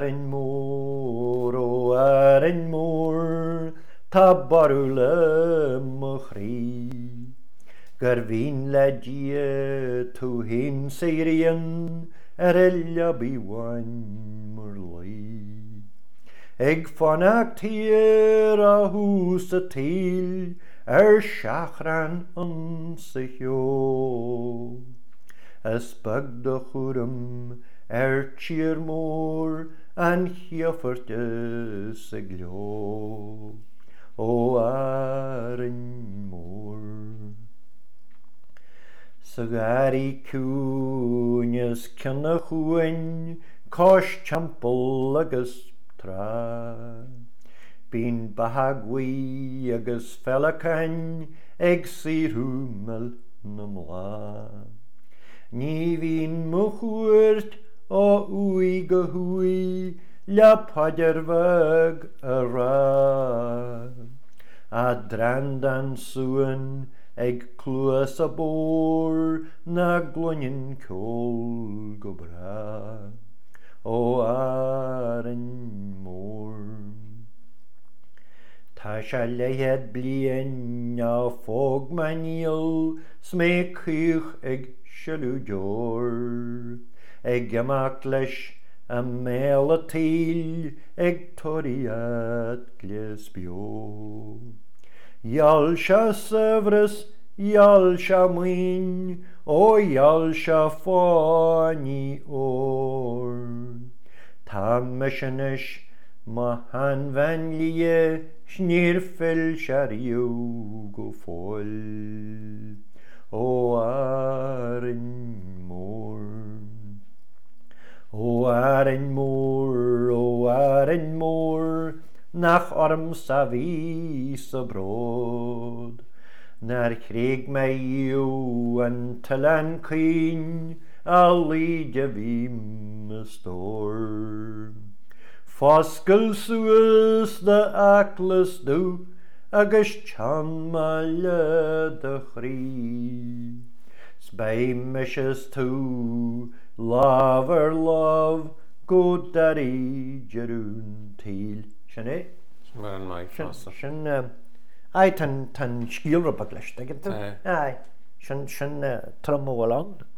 Arin mór, ó arin mór, tá barúla mo chrí. Gur bhín le dia tú hén séiríon, illa bíhain mor lí. Ag fannach tír a hús a tíl, seachran an sa heo. As bag do chúram tír mór, an chiafarte sa gleo. Ó arin mór. Sa gari cúnas cynna chuain, cos champel agus tra. Bín bahagwi agus felacain, ag sirhúmel na mla. Ní bhín mo chuairt ó uí go hui, le padirvag a ra. A drandan suan ag clúas a bór, na gloinin cól go bra. Ó arin mór. Tá se leiad blian a fóg maníal, smé chuch ag sialú deor. Ag amach leis a mél a tíl, ag toriad gles bio. Iall se syfrys, iall se mwyn, o iall se fáni or. Ta mysianish ma hanvanlie, snirfel shariu go fol. O arin mór. O arin mór, o arin mór, nach orm sa ví sa brod. Nar chrig mei iw an talan cyn, a líide vím a stor. Foscail suas de aclas dú, agus chan ma le de chrí. Sbai mishes tú, love or love, go daddy jerún tíl. Sinné? Mar an mai fasa. Sin, ai tan sgilra bagleis, ai, sin tram o lang.